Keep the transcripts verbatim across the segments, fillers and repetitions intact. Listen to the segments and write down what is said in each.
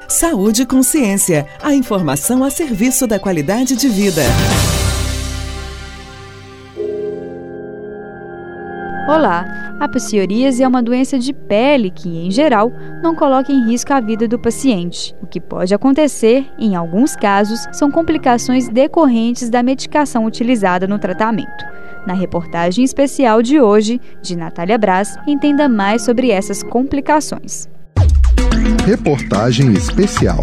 Saúde e Consciência, a informação a serviço da qualidade de vida. Olá, a psoríase é uma doença de pele que, em geral, não coloca em risco a vida do paciente. O que pode acontecer, em alguns casos, são complicações decorrentes da medicação utilizada no tratamento. Na reportagem especial de hoje, de Natália Braz, entenda mais sobre essas complicações. Reportagem especial.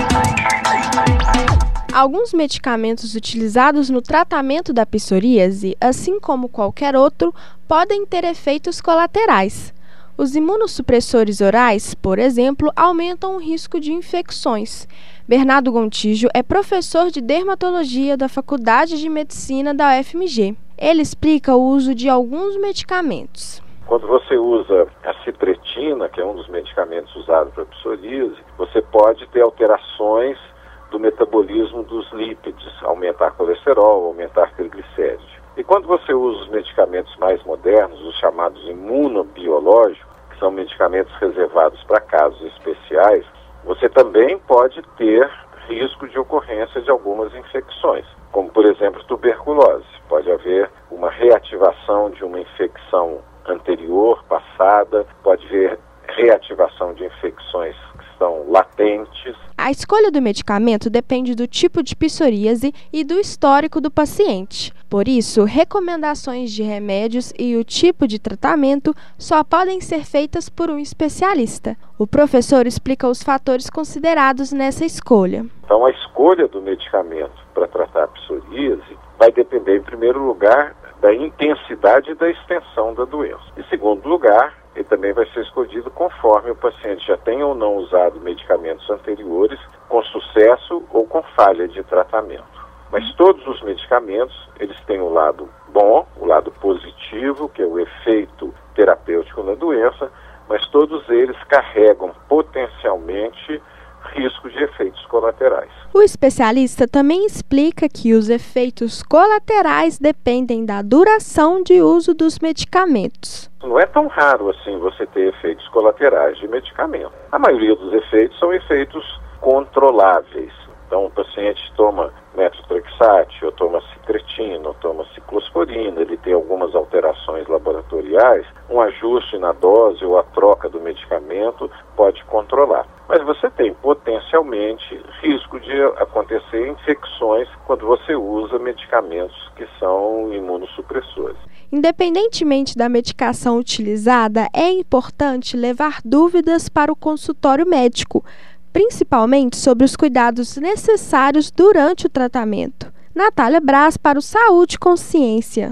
Alguns medicamentos utilizados no tratamento da psoríase, assim como qualquer outro, podem ter efeitos colaterais. Os imunossupressores orais, por exemplo, aumentam o risco de infecções. Bernardo Gontijo é professor de dermatologia da Faculdade de Medicina da U F M G. Ele explica o uso de alguns medicamentos. Quando você usa a citretina, que é um dos medicamentos usados para psoríase, você pode ter alterações do metabolismo dos lípides, aumentar colesterol, aumentar triglicérides. E quando você usa os medicamentos mais modernos, os chamados imunobiológicos, que são medicamentos reservados para casos especiais, você também pode ter risco de ocorrência de algumas infecções, como por exemplo tuberculose. Pode haver uma reativação de uma infecção anterior, passada, pode haver reativação de infecções que são latentes. A escolha do medicamento depende do tipo de psoríase e do histórico do paciente. Por isso, recomendações de remédios e o tipo de tratamento só podem ser feitas por um especialista. O professor explica os fatores considerados nessa escolha. Então, a escolha do medicamento para tratar a psoríase vai depender, em primeiro lugar, da intensidade e da extensão da doença. Em segundo lugar, ele também vai ser escolhido conforme o paciente já tenha ou não usado medicamentos anteriores, com sucesso ou com falha de tratamento. Mas todos os medicamentos, eles têm o lado bom, o lado positivo, que é o efeito terapêutico na doença, mas todos eles carregam potencialmente risco de efeitos colaterais. O especialista também explica que os efeitos colaterais dependem da duração de uso dos medicamentos. Não é tão raro assim você ter efeitos colaterais de medicamento. A maioria dos efeitos são efeitos controláveis. Então o paciente toma metotrexate, ou toma citretina, ou toma ciclosporina, ele tem algumas alterações laboratoriais, um ajuste na dose ou a troca do medicamento pode controlar. Mas você tem potencialmente risco de acontecer infecções quando você usa medicamentos que são imunossupressores. Independentemente da medicação utilizada, é importante levar dúvidas para o consultório médico, principalmente sobre os cuidados necessários durante o tratamento. Natália Braz para o Saúde e Consciência.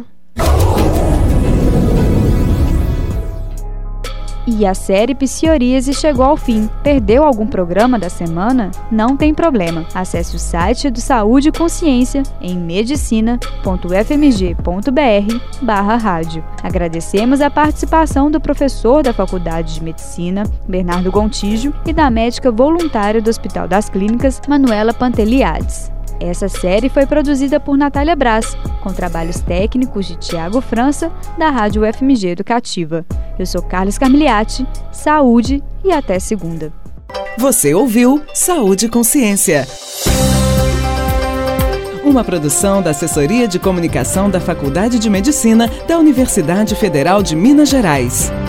E a série Psoríase chegou ao fim. Perdeu algum programa da semana? Não tem problema. Acesse o site do Saúde e Consciência em medicina ponto u f m g ponto b r barra rádio. Agradecemos a participação do professor da Faculdade de Medicina, Bernardo Gontijo, e da médica voluntária do Hospital das Clínicas, Manuela Panteliades. Essa série foi produzida por Natália Braz, com trabalhos técnicos de Tiago França, da Rádio U F M G Educativa. Eu sou Carlos Carmigliati, saúde e até segunda. Você ouviu Saúde e Consciência. Uma produção da Assessoria de Comunicação da Faculdade de Medicina da Universidade Federal de Minas Gerais.